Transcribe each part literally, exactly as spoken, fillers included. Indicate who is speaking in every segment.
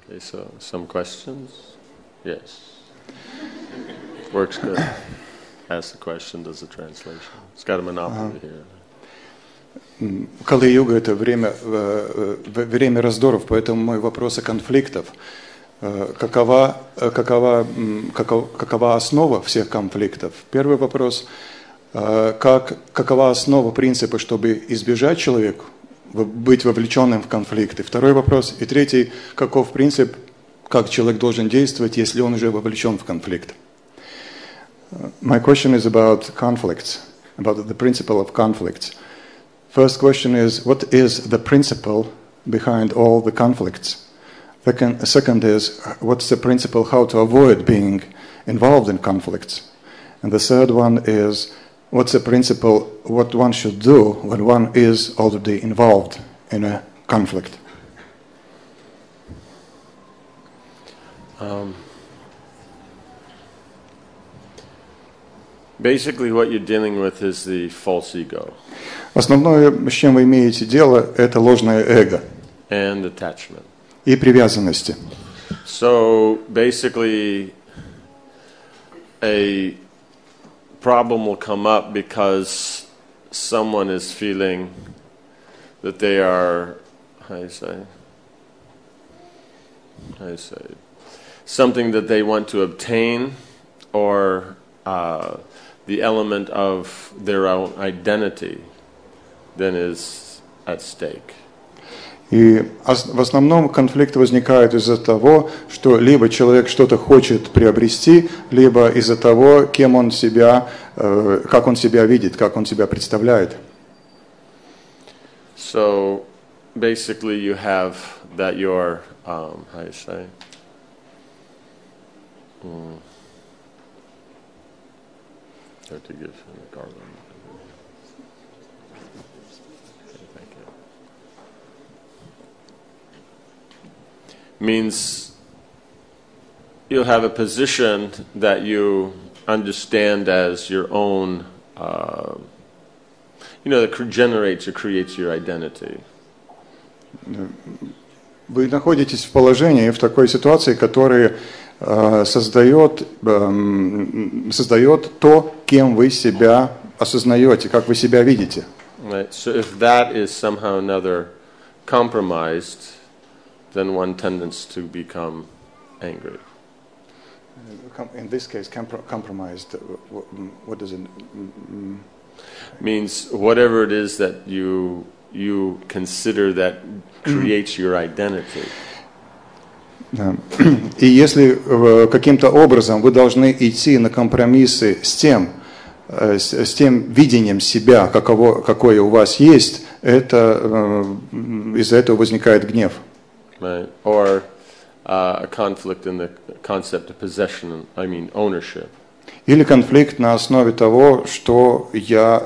Speaker 1: Okay, so some questions? Yes. Works good. Ask the question, does the translation. It's got a monopoly here.
Speaker 2: Кали-юга — это время, время раздоров, поэтому мой вопрос о конфликтах. Какова, какова, какова, какова основа всех конфликтов? Первый вопрос. Как, какова основа принципа, чтобы избежать человека, быть вовлеченным в конфликты? Второй вопрос. И третий. Каков принцип, как человек должен действовать, если он уже вовлечен в конфликт? My question is about conflicts, about the principle of conflicts. First question is, what is the principle behind all the conflicts? Second, second is, what's the principle how to avoid being involved in conflicts? And the third one is, what's the principle what one should do when one is already involved in a conflict?
Speaker 1: Um, basically what you're dealing with is the false ego.
Speaker 2: Основное, с чем вы имеете дело, это ложное эго.
Speaker 1: And attachment.
Speaker 2: И привязанности.
Speaker 1: So basically a problem will come up because someone is feeling that they are, how do you say, how do you say, something that they want to obtain, or uh, the element of their own identity then is at stake.
Speaker 2: И в основном конфликт возникает из-за того, что либо человек что-то хочет приобрести, либо из-за того, кем он себя, как он себя видит, как он себя представляет.
Speaker 1: So basically you have that your, um, how do you say, mm. How to give Garland. Means you'll have a position that you understand as your own, uh, you know, that generates or creates your identity.
Speaker 2: Вы находитесь в положении, в такой ситуации, которая э, создает, э, создает то, кем вы себя осознаете, как вы себя видите.
Speaker 1: Right. So if that is somehow or another compromised, then one tends to become angry.
Speaker 2: In this case, compr- compromised, what does it mean?
Speaker 1: Means whatever it is that you you consider that creates your identity.
Speaker 2: И если каким-то образом вы должны идти на компромиссы с тем, с, с тем видением себя, каково, какое у вас есть, это из-за этого возникает гнев.
Speaker 1: Right. Or uh, a conflict in the concept of possession, I mean ownership.
Speaker 2: Или конфликт на основе того, что я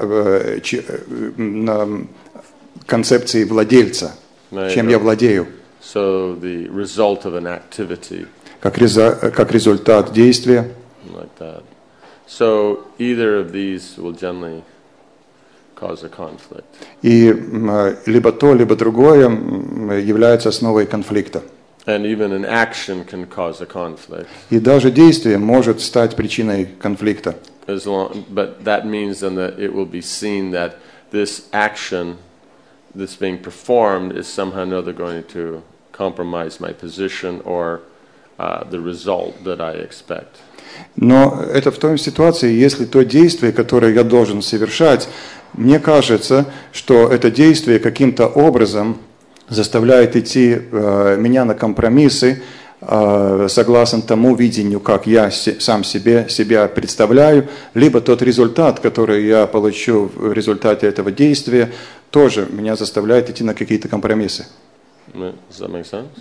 Speaker 2: на концепции владельца,
Speaker 1: Right.
Speaker 2: чем я владею.
Speaker 1: So the result of an activity.
Speaker 2: Как, реза, как результат действия.
Speaker 1: Like that. So either of these will generally cause a conflict.
Speaker 2: И либо то, либо другое является основой конфликта.
Speaker 1: And even an action can cause a conflict.
Speaker 2: И даже действие может стать причиной конфликта.
Speaker 1: As long, but that means then that it will be seen that this action that's being performed is somehow or another going to compromise my position or uh, the result that I expect.
Speaker 2: Но это в той ситуации, если то действие, которое я должен совершать, мне кажется, что это действие каким-то образом заставляет идти э, меня на компромиссы, э, согласно тому видению, как я се, сам себе, себя представляю, либо тот результат, который я получу в результате этого действия, тоже меня заставляет идти на какие-то компромиссы.
Speaker 1: Does that make sense?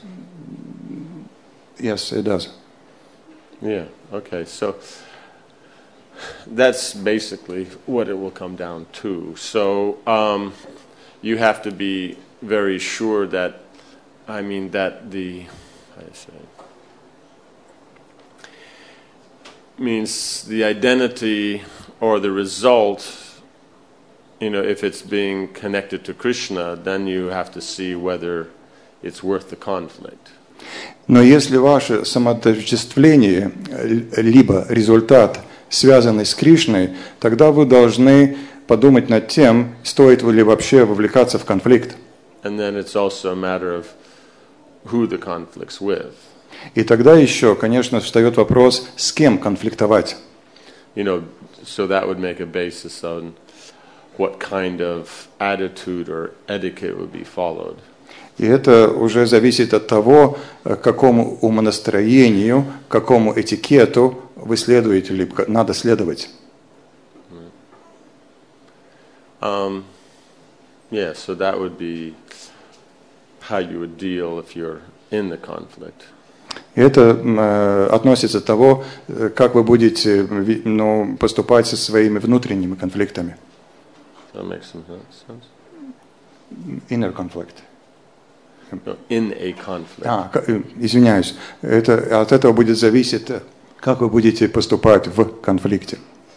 Speaker 2: Yes, it does.
Speaker 1: Yeah, okay, so that's basically what it will come down to. So um, you have to be very sure that, I mean, that the, how do you say, means the identity or the result, you know, if it's being connected to Krishna, then you have to see whether it's worth the conflict.
Speaker 2: Но если ваше самоотождествление, либо результат, связанный с Кришной, тогда вы должны подумать над тем, стоит ли вообще вовлекаться в конфликт.
Speaker 1: And then it's also a matter of who the conflict's with.
Speaker 2: И тогда еще, конечно, встает вопрос, с кем конфликтовать.
Speaker 1: You know, so that would make a basis on what kind of attitude or etiquette would be followed.
Speaker 2: И это уже зависит от того, к какому умонастроению, к какому этикету вы следуете, или надо следовать.
Speaker 1: Um, yeah, so that would be how you would deal if you're in the conflict.
Speaker 2: И это э, относится к того, как вы будете ну, поступать со своими внутренними конфликтами.
Speaker 1: That makes some sense.
Speaker 2: Inner conflict.
Speaker 1: No, in a conflict.
Speaker 2: А, извиняюсь. Это, от этого будет зависеть, как вы будете поступать в конфликте.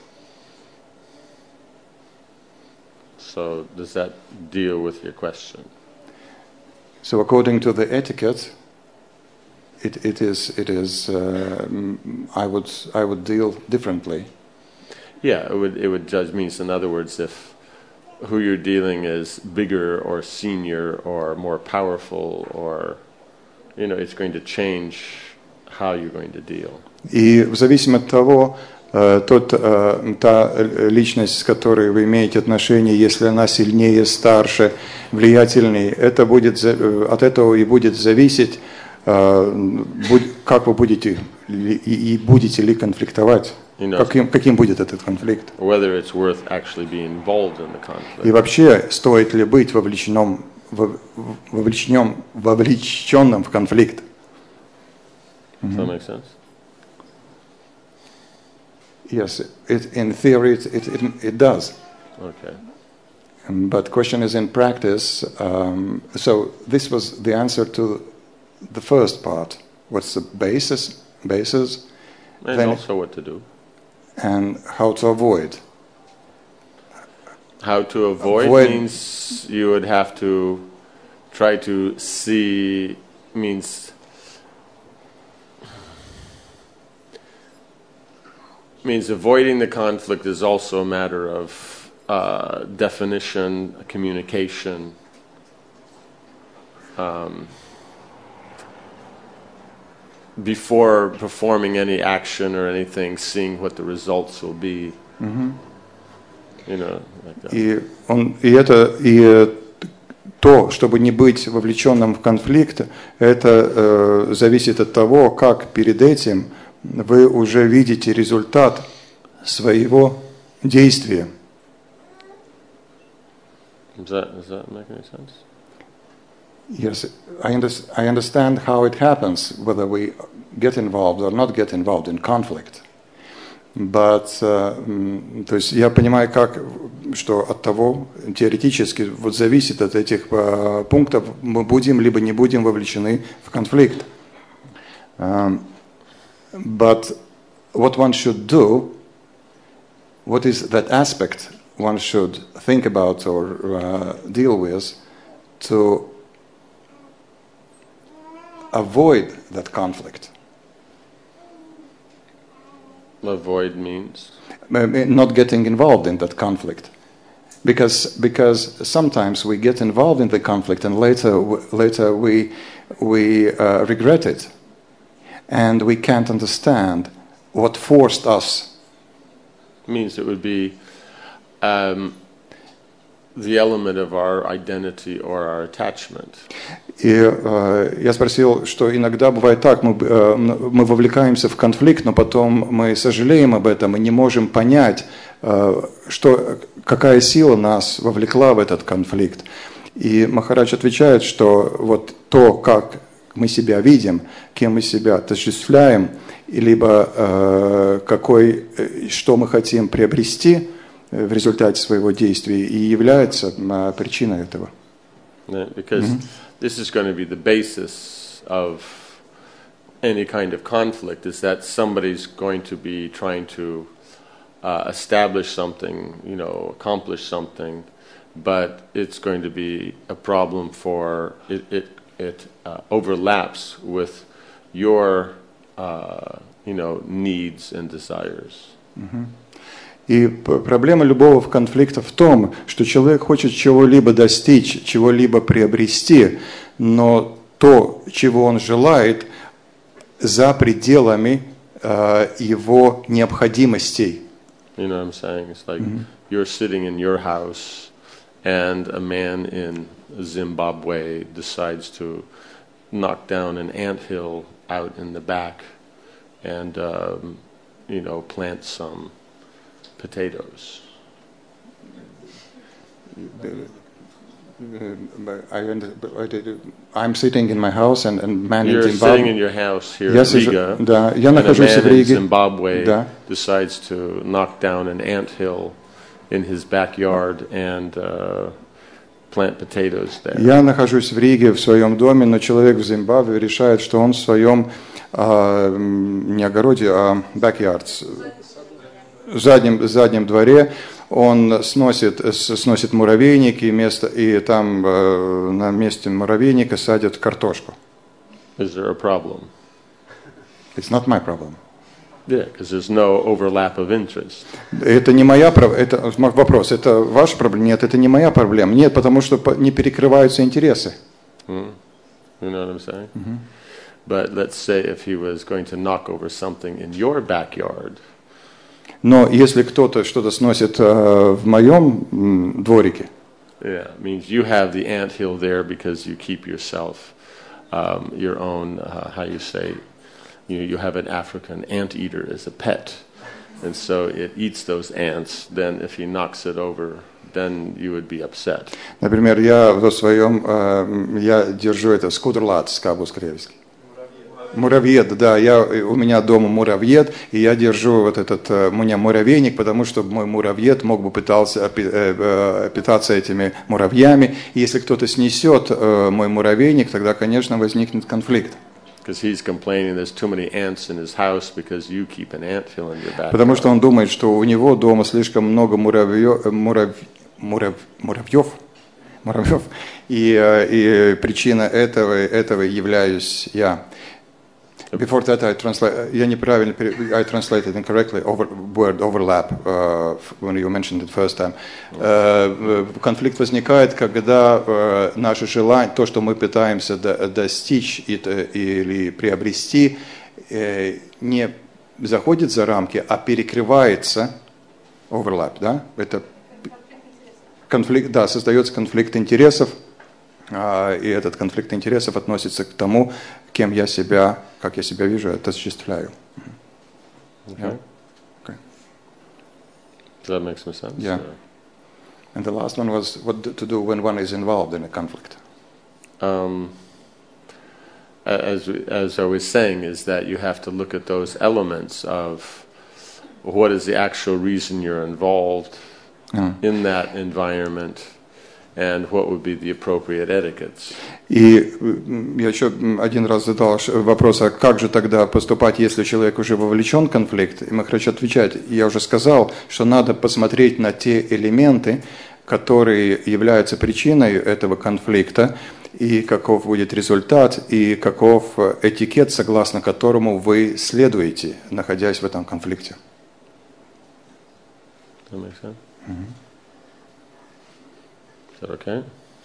Speaker 1: So does that deal with your question?
Speaker 2: So according to the etiquette, it, it is, it is uh, I would, I would deal differently.
Speaker 1: Yeah, it would, it would judge means, in other words, if who you're dealing is bigger or senior or more powerful, or, you know, it's going to change how you're going to deal.
Speaker 2: И в зависимости от того, тот, та личность, с которой вы имеете отношение, если она сильнее, старше, влиятельнее, это будет, от этого и будет зависеть, как вы будете и будете ли конфликтовать. You know, каким, каким будет этот конфликт?
Speaker 1: Whether it's worth actually being involved in the conflict.
Speaker 2: И вообще, стоит ли быть вовлеченным, вовлеченным, вовлеченным в конфликт?
Speaker 1: Does that make sense?
Speaker 2: Yes, it, in theory it, it, it, it does.
Speaker 1: Okay.
Speaker 2: Um, but question is in practice. Um, so this was the answer to the first part. What's the basis? Basis.
Speaker 1: And
Speaker 2: then,
Speaker 1: also what to do.
Speaker 2: And how to avoid.
Speaker 1: How to avoid, avoid means you would have to try to see, means means avoiding the conflict is also a matter of uh, definition, communication. Um, before performing any action or anything, seeing what the results will be.
Speaker 2: Mm-hmm.
Speaker 1: You know, like that.
Speaker 2: И, он, и это и то, чтобы не быть вовлеченным в конфликт, это э, зависит от того, как перед этим вы уже видите результат своего действия.
Speaker 1: Does that, does that make any sense?
Speaker 2: Yes, I, under, I understand how it happens, whether we get involved or not get involved in conflict. But, uh, то есть я понимаю, как, что от того теоретически вот зависит от этих uh, пунктов, мы будем либо не будем вовлечены в конфликт. Um, but what one should do, what is that aspect one should think about or uh, deal with to avoid that conflict.
Speaker 1: Avoid means?
Speaker 2: Not getting involved in that conflict. Because, because sometimes we get involved in the conflict and later, later we, we uh, regret it. And we can't understand what forced us.
Speaker 1: Means it would be um, the element of our identity or our attachment.
Speaker 2: И э, я спросил, что иногда бывает так, мы, э, мы вовлекаемся в конфликт, но потом мы сожалеем об этом и не можем понять, э, что, какая сила нас вовлекла в этот конфликт. И Махарадж отвечает, что вот то, как мы себя видим, кем мы себя отождествляем, либо э, какой, что мы хотим приобрести в результате своего действия, и является э, причиной этого.
Speaker 1: Yeah, because mm-hmm. this is going to be the basis of any kind of conflict, is that somebody's going to be trying to uh, establish something, you know, accomplish something, but it's going to be a problem for, it, it, it uh, overlaps with your, uh, you know, needs and desires.
Speaker 2: Mm-hmm. И проблема любого конфликта в том, что человек хочет чего-либо достичь, чего-либо приобрести, но то, чего он желает, за пределами uh, его необходимостей.
Speaker 1: You know what I'm saying? It's like mm-hmm. you're sitting in your house and a man in Zimbabwe decides to knock down an anthill out in the back and, um, you know, plant some potatoes.
Speaker 2: I'm sitting in my house and, and man
Speaker 1: You're
Speaker 2: in Zimbabwe.
Speaker 1: sitting in your house here
Speaker 2: Я
Speaker 1: in Riga,
Speaker 2: да, я
Speaker 1: and a
Speaker 2: нахожусь в
Speaker 1: man in
Speaker 2: Риге.
Speaker 1: Zimbabwe
Speaker 2: Да.
Speaker 1: decides to knock down an anthill in his backyard and uh, plant potatoes there.
Speaker 2: Я нахожусь в Риге в своем доме, но человек в Зимбабве решает, что он в своем а, не огороде, а backyard, заднем, заднем дворе, он сносит, сносит муравейник, и, место, и там э, на месте муравейника садят картошку.
Speaker 1: Is there a problem?
Speaker 2: It's not my problem.
Speaker 1: Yeah, because there's no overlap of interest.
Speaker 2: Это не моя проблема. Это вопрос. Это ваша проблема? Нет, это не моя проблема. Нет, потому что не перекрываются интересы.
Speaker 1: Mm. You know what I'm saying?
Speaker 2: Mm-hmm.
Speaker 1: But let's say if he was going to knock over something in your backyard.
Speaker 2: Но если кто-то что-то сносит uh, в моем м, дворике,
Speaker 1: yeah, it means you have the anthill there because you keep yourself um, your own. Uh, how you say? You you have an African anteater as a pet, and so it eats those ants. Then if he knocks it over, then you would be upset.
Speaker 2: Например, я в своем uh, я держу это скудерлат, скабус кривский. Муравьед, да, я, у меня дома муравьед, и я держу вот этот, у меня муравейник, потому что мой муравьед мог бы пытался, питаться этими муравьями, и если кто-то снесет мой муравейник, тогда, конечно, возникнет конфликт. Потому что он думает, что у него дома слишком много муравьев, мурав, мурав, муравьев, муравьев, и, и причина этого, этого являюсь я. Before that, I translate. Я неправильно, I translated incorrectly. Over, word overlap uh, when you mentioned it first time. Uh, конфликт возникает, когда uh, наше желание, то, что мы пытаемся до, достичь и, или приобрести, uh, не заходит за рамки, а перекрывается. Overlap, да? Это конфликт, да, создается конфликт интересов. И этот конфликт интересов относится к тому, кем я себя, как я себя вижу, это осуществляю.
Speaker 1: Okay.
Speaker 2: Yeah. Okay.
Speaker 1: Does that make some sense?
Speaker 2: Yeah. Or? And the last one was what to do when one is involved in a conflict.
Speaker 1: Um, as as I was saying, is that you have to look at those elements of what is the actual reason you're involved mm. in that environment. And what would be the appropriate etiquettes?
Speaker 2: И я еще один раз задал вопрос, а как же тогда поступать, если человек уже вовлечен в конфликт? И Махарадж отвечает, я уже сказал, что надо посмотреть на те элементы, которые являются причиной этого конфликта, и каков будет результат, и каков этикет, согласно которому вы следуете, находясь в этом конфликте.
Speaker 1: That makes sense? Mm-hmm. Is that okay?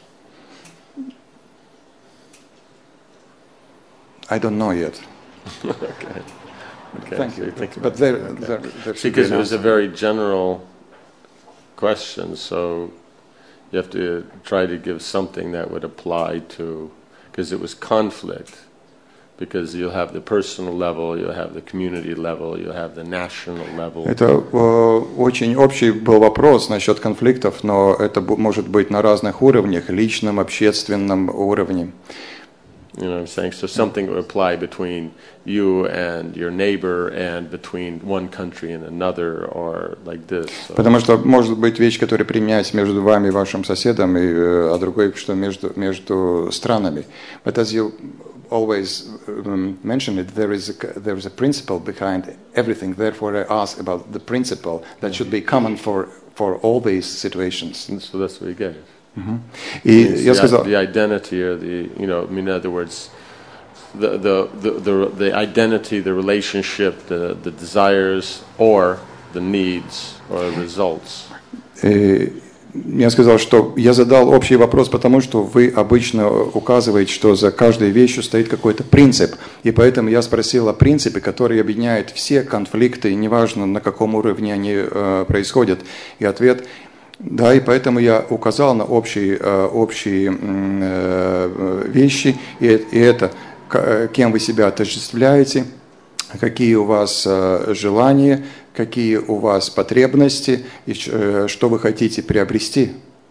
Speaker 2: I don't know yet.
Speaker 1: okay. Okay.
Speaker 2: Thank
Speaker 1: so
Speaker 2: you.
Speaker 1: you
Speaker 2: But there,
Speaker 1: okay.
Speaker 2: there, there should
Speaker 1: because
Speaker 2: be
Speaker 1: it was a very general question, so you have to try to give something that would apply to, because it was conflict. Because you'll have the personal level, you'll have the community level, you'll have the national level.
Speaker 2: Это э, очень общий был вопрос насчет конфликтов, но это может быть на разных уровнях, личном, общественном уровне.
Speaker 1: You know what I'm saying? So something would apply between you and your neighbor, and between one country and another, or like this. So.
Speaker 2: Потому что может быть вещь, которая применяется между вами и вашим соседом, и, а другой, что между между странами. But as you always um, mention it, there is a, there is a principle behind everything. Therefore, I ask about the principle that should be common for for all these situations.
Speaker 1: And so that's what he gave.
Speaker 2: Mm-hmm. И я сказал,
Speaker 1: the identity or the, you know, I mean, in other words, the, the, the, the, the identity, the relationship, the, the desires, or the needs, or the results.
Speaker 2: И я сказал, что я задал общий вопрос, потому что вы обычно указываете, что за каждой вещью стоит какой-то принцип. И поэтому я спросил о принципе, который объединяет все конфликты, неважно на каком уровне они э, происходят. И ответ – да, и поэтому я указал на общие, э, общие э, вещи, и, и это, кем вы себя отождествляете, какие у вас э, желания, какие у вас потребности и э, что вы хотите приобрести.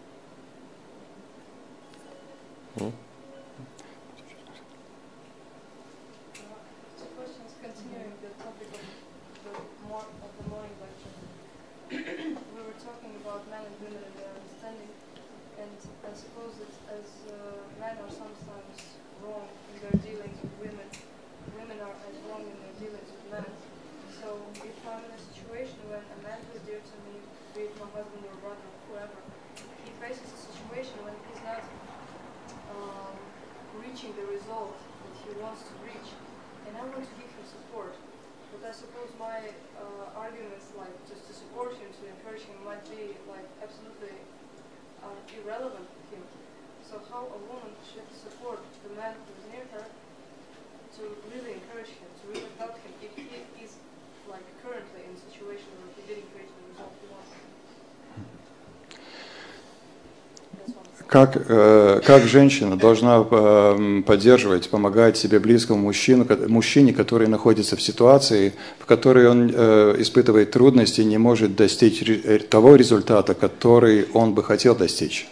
Speaker 2: Как, э, как женщина должна э, поддерживать, помогать себе близкому мужчину, мужчине, который находится в ситуации, в которой он э, испытывает трудности и не может достичь того результата, который он бы хотел достичь.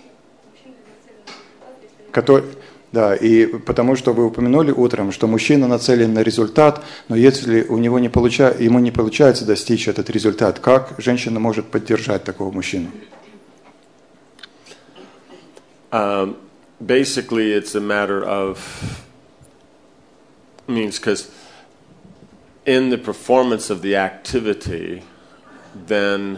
Speaker 2: Который, да, и потому что вы упомянули утром, что мужчина нацелен на результат, но если у него не получа, ему не получается достичь этот результат, как женщина может поддержать такого мужчину?
Speaker 1: Um, basically, it's a matter of means because in the performance of the activity, then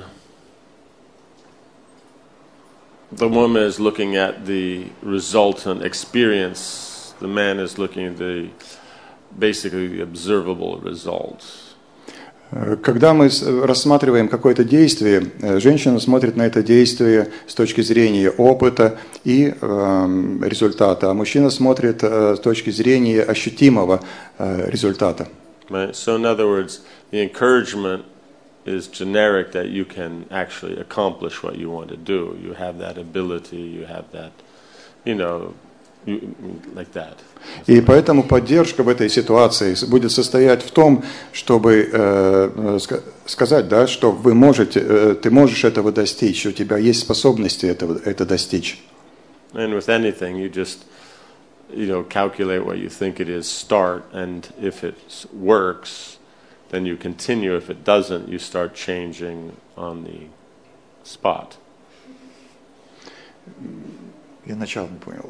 Speaker 1: the woman is looking at the resultant experience. The man is looking at the basically the observable results.
Speaker 2: Когда мы рассматриваем какое-то действие, женщина смотрит на это действие с точки зрения опыта и э, результата, а мужчина смотрит э, с точки зрения ощутимого э, результата.
Speaker 1: Right. So in other words, the encouragement is generic that you can actually accomplish what you want to do. You have that ability, you have that, you know, you, like that.
Speaker 2: И поэтому поддержка в этой ситуации будет состоять в том, чтобы э, сказать, да, что вы можете, э, ты можешь этого достичь, у тебя есть способности этого, это достичь.
Speaker 1: And with anything, you just, you know, calculate what you think it is, start, and if it works, then you continue. If it doesn't, you start changing on the spot.
Speaker 2: Я начало не понял.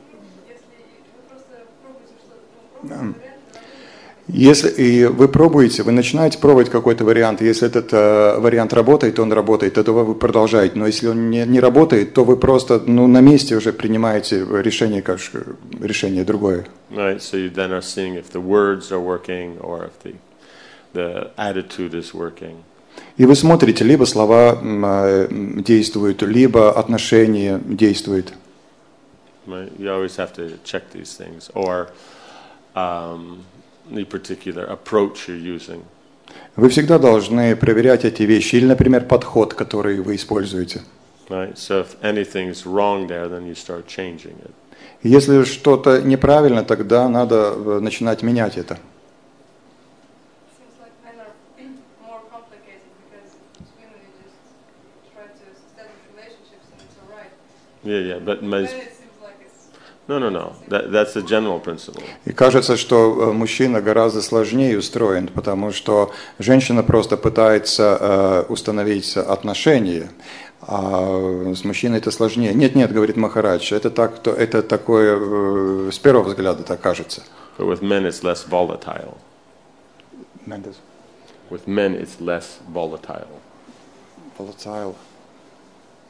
Speaker 2: Если и вы пробуете, вы начинаете пробовать какой-то вариант, если этот э, вариант работает, то он работает, то вы продолжаете. Но если он не, не работает, то вы просто ну, на месте уже принимаете решение, как, решение другое.
Speaker 1: Right, so you then are seeing if the words are working or if the the attitude is working.
Speaker 2: И вы смотрите, либо слова э, действуют, либо отношения действуют.
Speaker 1: Right, you always have to check these things, or um, the particular approach you're using.
Speaker 2: Вы всегда должны проверять эти вещи, или, например, подход, который вы используете.
Speaker 1: Right, so if anything's wrong there, then you start changing it.
Speaker 2: Если что-то неправильно, тогда надо начинать менять это.
Speaker 1: Yeah, yeah, but no, no, no. That, that's the general principle.
Speaker 2: И кажется, что мужчина гораздо сложнее устроен, потому что женщина просто пытается э, установить отношения, а с мужчиной это сложнее. Нет, нет, говорит Махарадж, это так, то это такое э, с первого взгляда так кажется.
Speaker 1: But with men, it's less volatile. With men, it's less volatile.
Speaker 2: Volatile.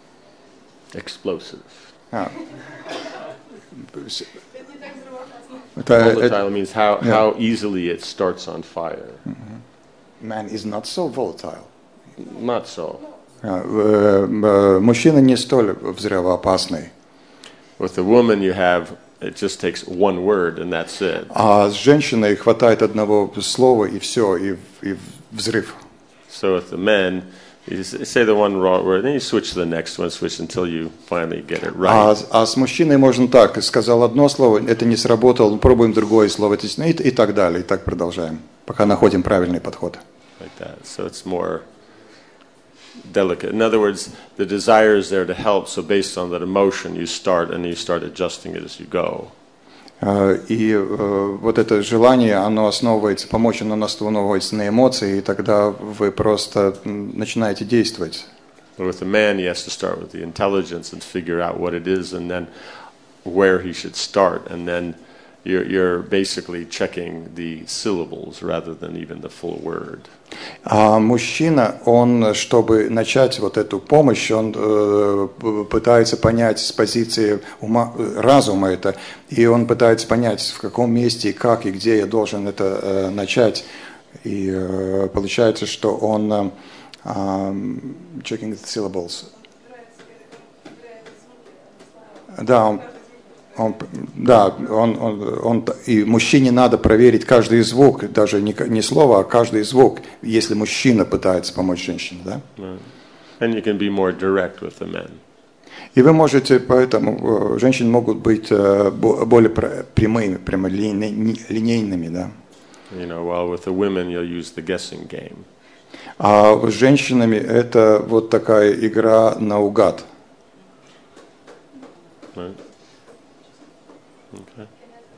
Speaker 1: Explosive.
Speaker 2: А.
Speaker 1: Volatile means how, yeah. how easily it starts on fire.
Speaker 2: Mm-hmm. Man is not so volatile.
Speaker 1: Not so.
Speaker 2: Мужчина не столь взрывоопасный.
Speaker 1: With a woman you have, it just takes one word and that's it.
Speaker 2: А с женщиной хватает одного слова и все, и, и взрыв.
Speaker 1: So with the men, you say the one wrong word, then you switch to the next one, switch until you finally get it right.
Speaker 2: А, а с мужчиной можно так, сказал одно слово, это не сработало, пробуем другое слово, и, и так далее, и так продолжаем, пока находим правильный подход.
Speaker 1: Like that. So it's more delicate. In other words, the desire is there to help, so based on that emotion you start and you start adjusting it as you go.
Speaker 2: И uh, вот это желание, оно основывается, помочь, оно основывается на эмоции, и тогда вы просто начинаете действовать.
Speaker 1: But with a man, he has to start with the intelligence and figure out what it is, and then where he should start, and then you're, you're basically checking the syllables rather than even the full word.
Speaker 2: А мужчина, он, чтобы начать вот эту помощь, он э, пытается понять с позиции ума, разума это, и он пытается понять, в каком месте, как и где я должен это э, начать. И э, получается, что он э, checking the syllables. Да, он Он, да, он, он, он, и мужчине надо проверить каждый звук, даже не, не слово, а каждый звук, если мужчина пытается помочь женщине, да?
Speaker 1: And you can be more direct with the men.
Speaker 2: И вы можете, поэтому женщины могут быть более прямыми, прямолинейными, да?
Speaker 1: You know, while with the women you'll use the guessing game.
Speaker 2: А с женщинами это вот такая игра наугад.
Speaker 1: Right. Okay.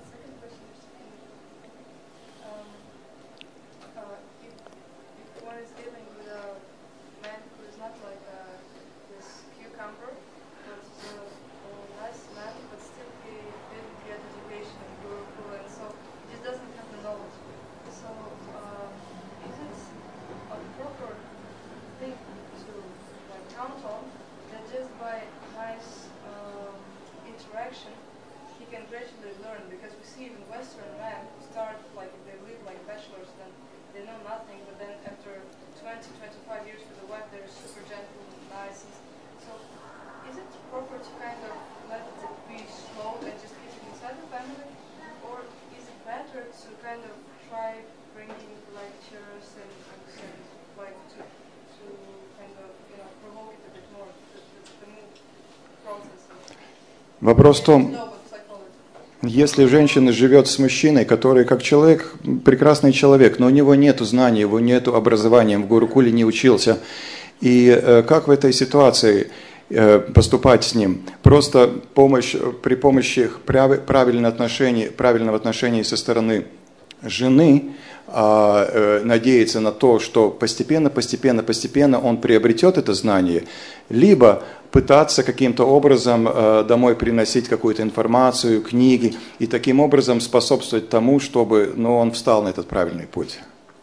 Speaker 3: Um, uh, if, if one is dealing with a man who is not like uh, this cucumber, but is a, a nice man, but still he didn't get education in Gurukul, and so he just doesn't have the knowledge. So um, is it a proper thing to like, count on that just by nice um, interaction he can gradually learn, because we see even Western men who start like if they live like bachelors, then they know nothing, but then after twenty, twenty-five years with the wife, they're super gentle and nice. And so, is it proper to kind of let it be slow and just keep it inside the family, or is it better to kind of try bringing lectures and, and like to to kind of you know provoke it a bit more, the, the, the new processes?
Speaker 2: Вопрос в том, если женщина живет с мужчиной, который как человек, прекрасный человек, но у него нет знаний, у него нет образования, в Гурукуле не учился, и э, как в этой ситуации э, поступать с ним? Просто помощь, при помощи правильного отношения, правильного отношения со стороны жены, э, надеяться на то, что постепенно, постепенно, постепенно он приобретет это знание, либо пытаться каким-то образом э, домой приносить какую-то информацию, книги, и таким образом способствовать тому, чтобы ну, он встал на этот правильный путь.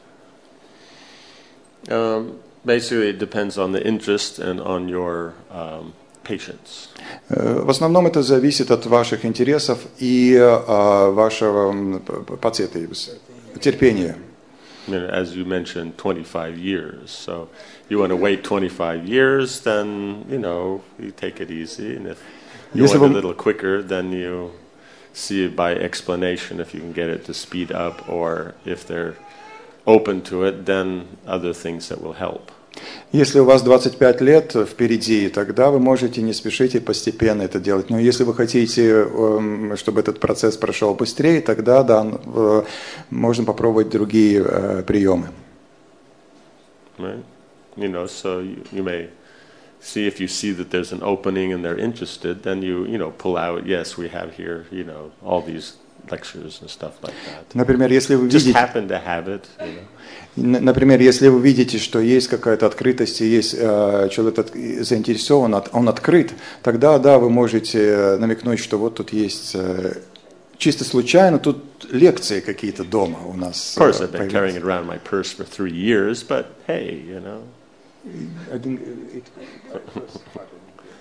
Speaker 1: Um, basically, it depends on the interest and on your um, patience.
Speaker 2: Э, в основном это зависит от ваших интересов и э, вашего пациента, терпения.
Speaker 1: I mean, as you mentioned, twenty-five years. So you want to wait twenty-five years, then, you know, you take it easy. And if you
Speaker 2: Если
Speaker 1: want
Speaker 2: вы...
Speaker 1: a little quicker, then you see it by explanation if you can get it to speed up, or if they're open to it, then other things that will help.
Speaker 2: Если у вас двадцать пять лет впереди, тогда вы можете не спешить и постепенно это делать. Но если вы хотите, чтобы этот процесс прошел быстрее, тогда да, можно попробовать другие приемы.
Speaker 1: Right. You know, so you, you may see if you see that there's an opening and they're interested, then you, you know, pull out. Yes, we have here, you know, all these lectures and stuff like that.
Speaker 2: Например, если вы
Speaker 1: Just
Speaker 2: видите,
Speaker 1: happen to have it, you know.
Speaker 2: Например, если вы видите, что есть какая-то открытость, и есть э, человек заинтересован, он открыт, тогда да, вы можете намекнуть, что вот тут есть э, чисто случайно тут лекции какие-то дома у нас.
Speaker 1: Of course, I've been carrying it around my purse for three years, but hey, you know.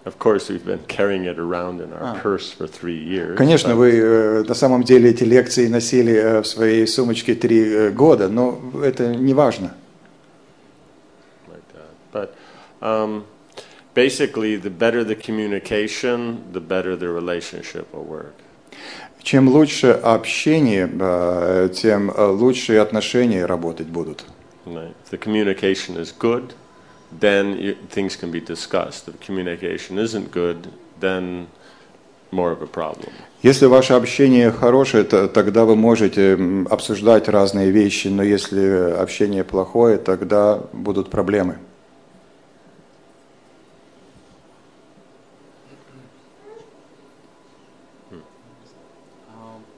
Speaker 1: Of course, we've been carrying it around in our purse for three years.
Speaker 2: Конечно, вы э, на самом деле эти лекции носили э, в своей сумочке три э, года, но это не важно.
Speaker 1: Like that. But um, basically, the better the communication, the better the relationship will work.
Speaker 2: Чем лучше общение, э, тем лучше и отношения работать будут.
Speaker 1: Right. If the communication is good, then you, things can be discussed. If communication isn't good, then more of a problem.
Speaker 2: Если ваше общение хорошее, то, тогда вы можете обсуждать разные вещи, но если общение плохое, тогда будут проблемы.
Speaker 4: Um,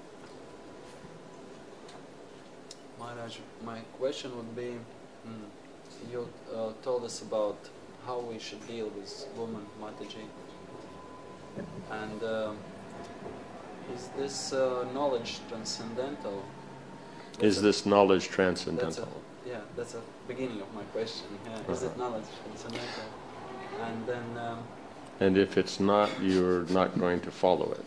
Speaker 4: Maharaj, my question would be, mm, you uh, told us about how we should deal with woman Mataji, and um, is this uh, knowledge transcendental?
Speaker 1: Is this knowledge
Speaker 4: That's
Speaker 1: transcendental?
Speaker 4: a, yeah, that's a beginning of my question. Yeah. Is it knowledge transcendental? And then um,
Speaker 1: And if it's not, you're not going to follow it.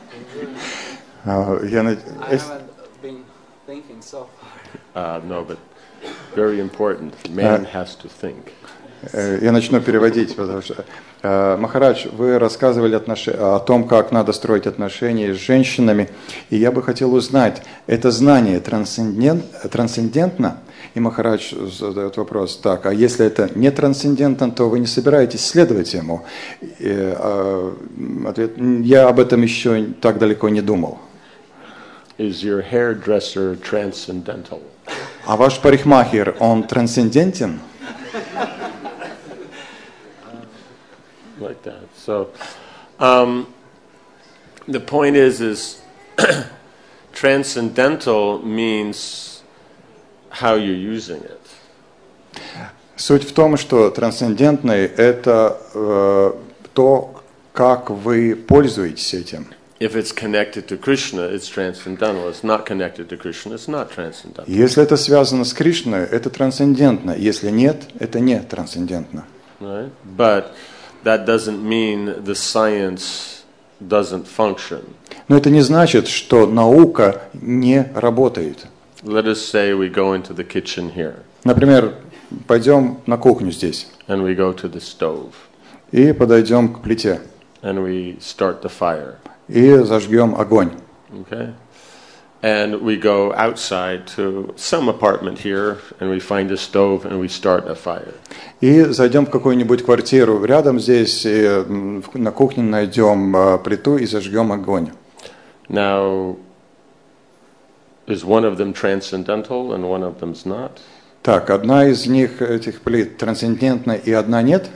Speaker 2: А, я над-
Speaker 4: I haven't been thinking so far.
Speaker 1: Uh, no, but very important. Man has to think.
Speaker 2: Э, Я начну переводить, потому что э, Махарадж, вы рассказывали отнош- о том, как надо строить отношения с женщинами, и я бы хотел узнать, это знание трансцендент, трансцендентно? И Махарадж задает вопрос: так, а если это не трансцендентно, то вы не собираетесь следовать ему? И, э, ответ: я об этом еще так далеко не думал.
Speaker 1: Is your hairdresser transcendental?
Speaker 2: А ваш парикмахер, он трансцендентен?
Speaker 1: Like that. So, um, the point is, is transcendental means how you're using it.
Speaker 2: Суть в том, что трансцендентный – это э, то, как вы пользуетесь этим.
Speaker 1: If it's connected to Krishna, it's transcendental. It's not connected to Krishna, it's not transcendental.
Speaker 2: Если это связано с Кришной, это трансцендентно. Если нет, это не трансцендентно.
Speaker 1: Right? But that doesn't mean the science doesn't function.
Speaker 2: Но это не значит, что наука не работает.
Speaker 1: Let us say we go into the kitchen here
Speaker 2: Например, пойдем на кухню здесь
Speaker 1: and we go to the stove
Speaker 2: и подойдем к плите
Speaker 1: and we start the fire.
Speaker 2: и зажгем огонь.
Speaker 1: Okay? And we go outside to some apartment here and we find a stove and we start a fire.
Speaker 2: И зайдем в какую-нибудь квартиру рядом здесь, и м, в- на кухне найдем э, плиту и зажгем огонь.
Speaker 1: Now, is one of them transcendental and one of them's not?
Speaker 2: Так, одна из них, этих плит, трансцендентна и одна нет.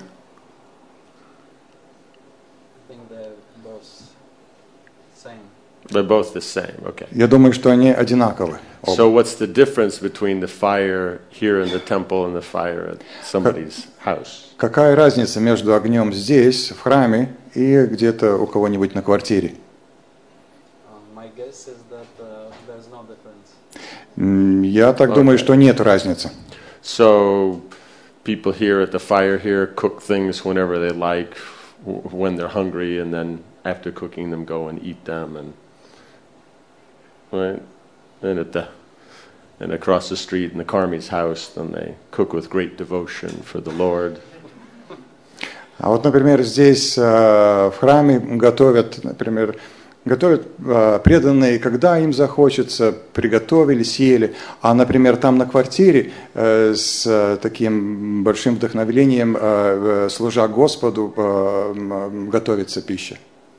Speaker 4: I think they're both same.
Speaker 1: They're both the same. Okay.
Speaker 2: Я думаю, что они одинаковы.
Speaker 1: So what's the difference between the fire here in the temple and the fire at somebody's house?
Speaker 2: Какая разница между огнем здесь, в храме, и где-то у кого-нибудь на квартире?
Speaker 4: Uh, my guess is that uh, there's no difference.
Speaker 2: М, Я так думаю, что нет разницы.
Speaker 1: So people here at the fire here cook things whenever they like, w- when they're hungry, and then after cooking them go and eat them, and right, and at the and across the street in the Karmi's house, then they cook with great devotion for the Lord.
Speaker 2: А вот, например, здесь э, в храме готовят, например, готовят э, преданные, когда им захочется, приготовили, съели. А, например, там на квартире э, с э, таким большим вдохновением, э, э, служа Господу, э, м, готовится пища.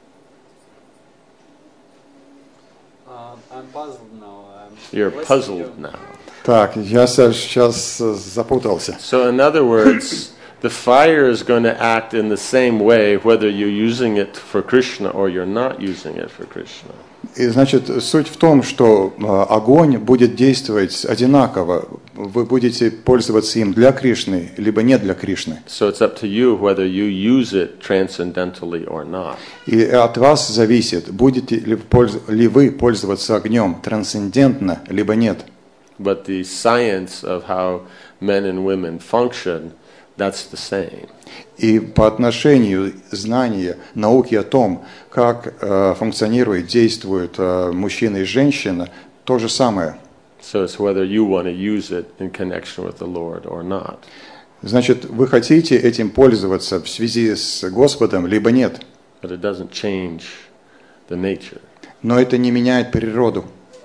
Speaker 4: Uh, I'm puzzled now. I'm
Speaker 1: You're
Speaker 4: listening
Speaker 1: puzzled
Speaker 4: to-
Speaker 1: now.
Speaker 2: Так, я сейчас запутался.
Speaker 1: So in other words, the fire is going to act in the same way whether you're using it for Krishna or you're not using it for Krishna.
Speaker 2: И, значит, суть в том, что э, огонь будет действовать одинаково. Вы будете пользоваться им для Кришны, либо не для Кришны.
Speaker 1: So it's up to you whether you use it transcendentally or not.
Speaker 2: И от вас зависит, будете ли, польз- ли вы пользоваться огнем трансцендентно, либо нет.
Speaker 1: But the science of how men and women function, that's the same.
Speaker 2: И по отношению знания, науки о том, как э, функционирует, действуют э, мужчина и женщина, то же самое.
Speaker 1: So it's whether you want to use it in connection with the Lord or not.
Speaker 2: Значит, вы хотите этим пользоваться в связи с Господом, либо нет.
Speaker 1: But it doesn't change the nature.
Speaker 2: Но это не меняет природу.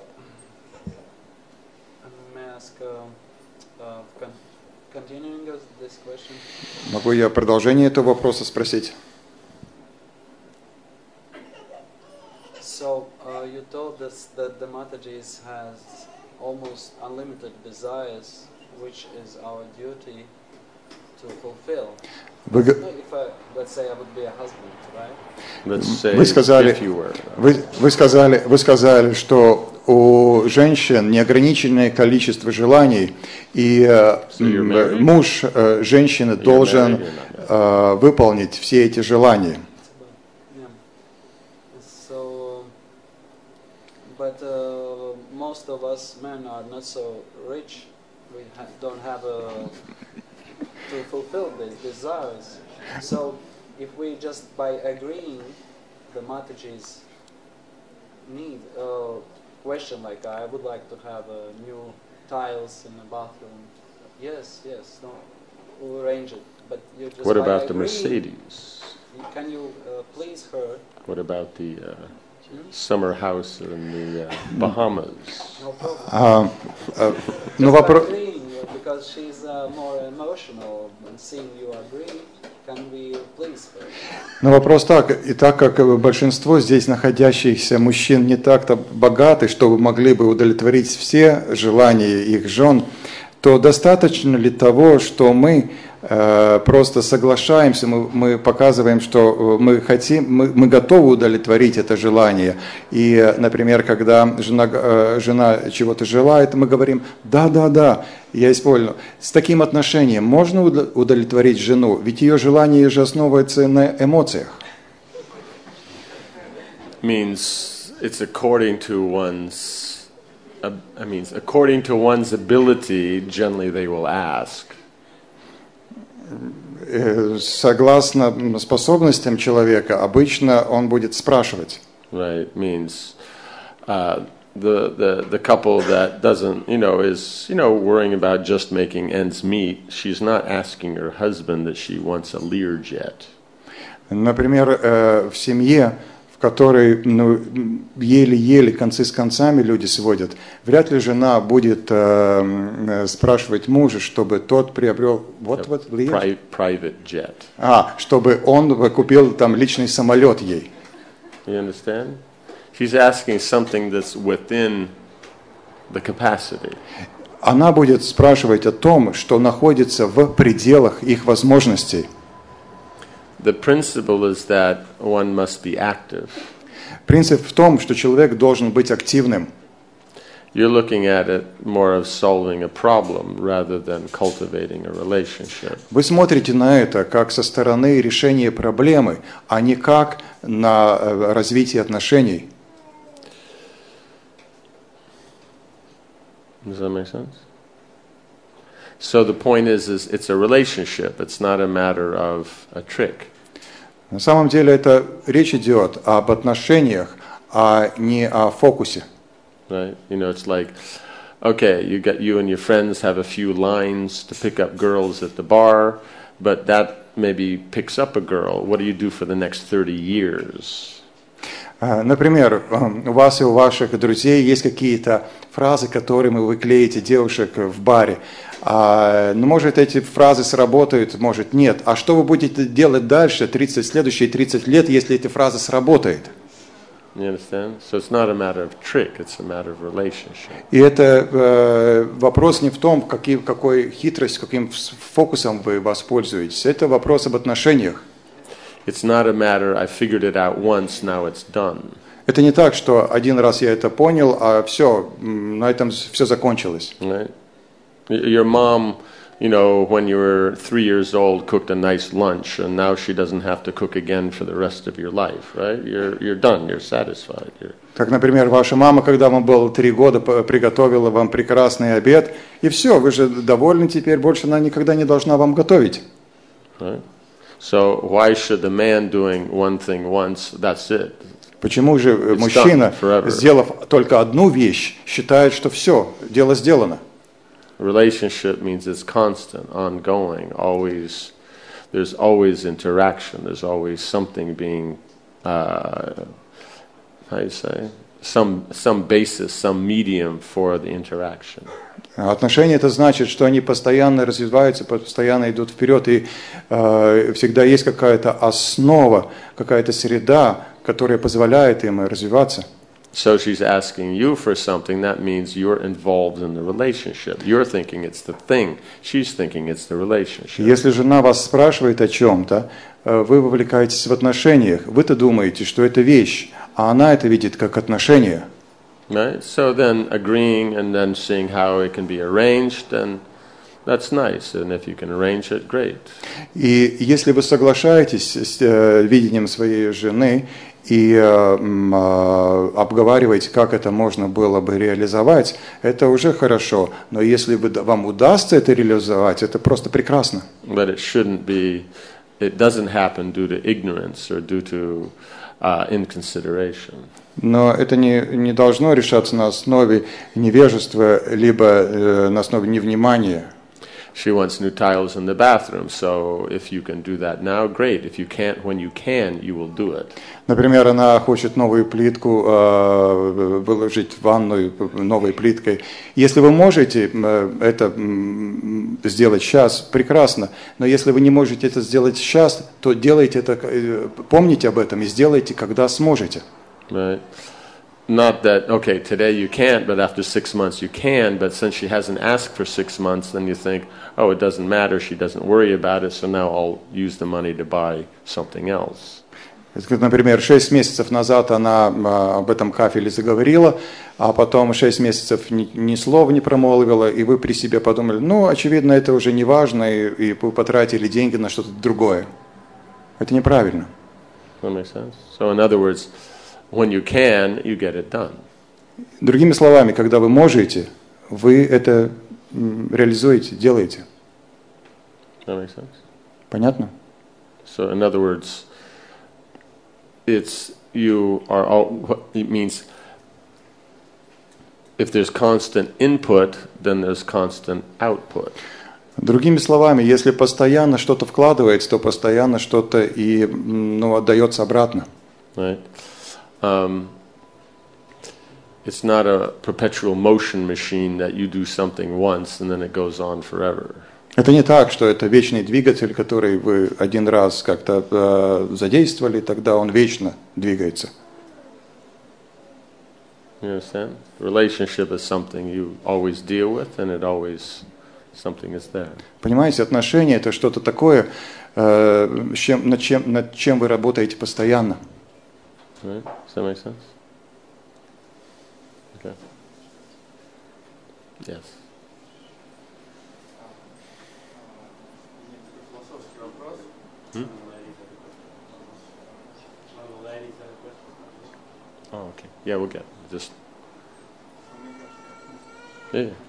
Speaker 4: May I ask, uh, uh, con- continuing this question?
Speaker 2: Могу я продолжение этого вопроса спросить?
Speaker 4: So uh, you told us that the Mataji's has almost unlimited desires, which is our duty to fulfill.
Speaker 2: Вы, г-
Speaker 4: No, if I, let's say I would be a husband, right?
Speaker 1: Let's say
Speaker 2: Вы сказали,
Speaker 1: if you were.
Speaker 2: вы, вы сказали, вы сказали, что у женщин неограниченное количество желаний, и э,
Speaker 1: So you're married?
Speaker 2: м, муж э, женщины
Speaker 1: You're
Speaker 2: должен
Speaker 1: married, you're not
Speaker 2: э, выполнить все эти желания.
Speaker 4: Yeah. So, but uh, most of us men are not so rich. We ha- don't have a to fulfill these desires. So, if we just by agreeing the Mataji's need, uh, question like I would like to have uh, new tiles in the bathroom. Yes, yes, no, we'll arrange it. But you just
Speaker 1: What
Speaker 4: by
Speaker 1: about the
Speaker 4: agreeing,
Speaker 1: Mercedes?
Speaker 4: Can you uh, please her?
Speaker 1: What about the uh,
Speaker 4: Hmm?
Speaker 1: summer house in the uh, Bahamas?
Speaker 4: No problem.
Speaker 2: А, а, ну,
Speaker 4: Just by
Speaker 2: вопрос...
Speaker 4: agreeing, uh, because she's uh, more emotional and seeing you agree, can we please her?
Speaker 2: Но вопрос так, и так как большинство здесь находящихся мужчин не так-то богаты, чтобы могли бы удовлетворить все желания их жен, то достаточно ли того, что мы э, просто соглашаемся, мы, мы показываем, что мы хотим, мы, мы готовы удовлетворить это желание. И, например, когда жена, э, жена чего-то желает, мы говорим: да, да, да, я исполню. С таким отношением можно удовлетворить жену? Ведь ее желание же основывается на эмоциях.
Speaker 1: Means it's according to one's. Uh, I mean, according to one's ability, generally they will ask.
Speaker 2: Э, Согласно способностям человека, обычно он будет спрашивать.
Speaker 1: Right? Means uh, the the the couple that doesn't, you know, is you know worrying about just making ends meet. She's not asking her husband that she wants a Learjet.
Speaker 2: Например, э, в семье, в которой ну, еле-еле концы с концами люди сводят, вряд ли жена будет э, спрашивать мужа, чтобы тот приобрел вот вот
Speaker 1: Pri- private jet.
Speaker 2: а, чтобы он купил там личный самолет ей.
Speaker 1: You understand? She's asking something that's within the capacity.
Speaker 2: Она будет спрашивать о том, что находится в пределах их возможностей.
Speaker 1: The principle is that one must be active.
Speaker 2: Принцип в том, что человек должен быть активным.
Speaker 1: You're looking at it more of solving a problem rather than cultivating a relationship.
Speaker 2: Вы смотрите на это как со стороны решения проблемы, а не как на э, развитие отношений.
Speaker 1: Does that make sense? So the point is, is it's a relationship. It's not a matter of a trick.
Speaker 2: На самом деле это речь идет об отношениях, а не о фокусе.
Speaker 1: Right? You know, it's like, okay, you got you and your friends have a few lines to pick up girls at the bar, but that maybe picks up a girl. What do you do for the next thirty years?
Speaker 2: Например, у вас и у ваших друзей есть какие-то фразы, которыми вы клеите девушек в баре. А, ну, может, эти фразы сработают, может, нет. А что вы будете делать дальше, тридцать, следующие тридцать лет, если эти фразы сработают?
Speaker 1: You understand? So it's not a matter of trick, it's a matter of relationship.
Speaker 2: И это э, вопрос не в том, какие, какой хитрость, каким фокусом вы воспользуетесь. Это вопрос об отношениях.
Speaker 1: It's not a matter, I figured it out once, now it's done.
Speaker 2: Это не так, что один раз я это понял, а все, на этом все закончилось.
Speaker 1: Right? Your mom, you know, when you were three years old, cooked a nice lunch, and now she doesn't have to cook again for the rest of your life, right? You're you're done. You're satisfied. You're...
Speaker 2: Как, например, ваша мама, когда вам было три года, приготовила вам прекрасный обед, и все, вы же довольны теперь, больше она никогда не должна вам готовить.
Speaker 1: Right? So why should the man doing one thing once, that's it?
Speaker 2: Почему же
Speaker 1: It's
Speaker 2: мужчина,
Speaker 1: done forever.
Speaker 2: сделав только одну вещь, считает, что все, дело сделано?
Speaker 1: Relationship means it's constant, ongoing, always. There's always interaction. There's always something being, uh, how do you say, some some basis, some medium for the interaction.
Speaker 2: Отношения — это значит, что они постоянно развиваются, постоянно идут вперед, и э, всегда есть какая-то основа, какая-то среда, которая позволяет им развиваться.
Speaker 1: So she's asking you for something, that means you're involved in the relationship. You're thinking it's the thing. She's thinking it's the relationship.
Speaker 2: Если жена вас спрашивает о чем-то, вы вовлекаетесь в отношениях, вы-то думаете, что это вещь, а она это видит как отношения.
Speaker 1: Right? So then agreeing and then seeing how it can be arranged, and that's nice. And if you can arrange it, great.
Speaker 2: И если вы соглашаетесь с э, видением своей жены и э, э, обговариваете, как это можно было бы реализовать, это уже хорошо. Но если вы, вам удастся это реализовать, это просто прекрасно.
Speaker 1: But it shouldn't be, it doesn't happen due to ignorance or due to uh, inconsideration.
Speaker 2: Но это не, не должно решаться на основе невежества, либо э, на основе невнимания.
Speaker 1: She wants new tiles in the bathroom, so if you can do that now, great. If you can't, when you can, you will do it.
Speaker 2: Например, она хочет новую плитку э, выложить в ванную новой плиткой. Если вы можете э, это э, сделать сейчас, прекрасно. Но если вы не можете это сделать сейчас, то делайте это, э, помните об этом и сделайте, когда сможете.
Speaker 1: Right? Not that, okay, today you can't, but after six months you can, but since she hasn't asked for six months, then you think, oh, it doesn't matter, she doesn't worry about it, so now I'll use the money to buy something else.
Speaker 2: Например, шесть месяцев назад она об этом кафеле заговорила, а потом шесть месяцев ни, ни слова не промолвила, и вы при себе подумали, ну, очевидно, это уже не важно, и, и вы потратили деньги на что-то другое. Это неправильно.
Speaker 1: That makes sense? So in other words, when you can, you get it done.
Speaker 2: Другими словами, когда вы можете, вы это реализуете, делаете.
Speaker 1: That makes sense?
Speaker 2: Понятно?
Speaker 1: So in other words, it's you are all, it means if there's constant input, then there's constant output.
Speaker 2: Другими словами, если постоянно что-то вкладывается, то постоянно что-то и ну, отдается обратно.
Speaker 1: Right? Um, it's not a perpetual motion machine that you do something once and then it goes on forever.
Speaker 2: Это не так, что это вечный двигатель, который вы один раз как-то э, задействовали, тогда он вечно двигается.
Speaker 1: You understand? Relationship is something you always deal with, and it always something is there.
Speaker 2: Понимаете, отношения — это что-то такое, э, чем, над, чем, над чем вы работаете постоянно.
Speaker 1: Right? Does that make sense? Okay. Yes. Hmm? Oh, okay. Yeah, we'll get it. Just. Yeah. yeah.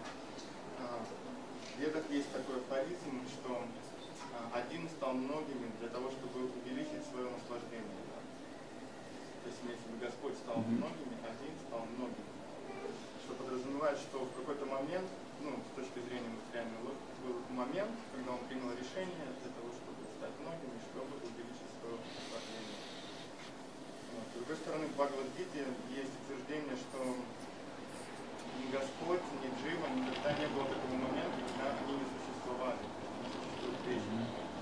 Speaker 5: В ведах есть такой афоризм, что один стал многими для того, чтобы увеличить свое наслаждение. То есть, если Господь стал многими, один стал многими. Что подразумевает, что в какой-то момент, ну, с точки зрения материальной логики, был момент, когда он принял решение для того, чтобы стать многими, чтобы увеличить свое наслаждение. Вот. С другой стороны, в Бхагавад-гите есть утверждение, что ни Господь, ни Джива никогда не было такого момента, когда они не существовали, не существуют вещи.